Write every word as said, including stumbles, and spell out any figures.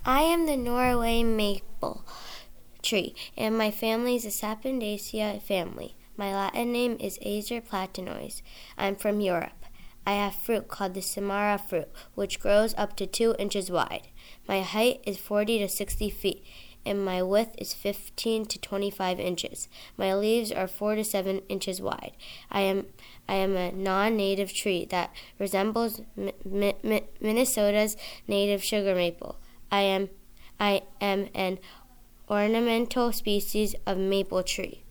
I am the Norway maple tree, and my family is the Sapindaceae family. My Latin name is Acer platanois. I'm from Europe. I have fruit called the samara fruit, which grows up to two inches wide. My height is forty to sixty feet, and my width is fifteen to twenty-five inches. My leaves are four to seven inches wide. I am I am a non-native tree that resembles Mi- Mi- Minnesota's native sugar maple. I am I am an ornamental species of maple tree.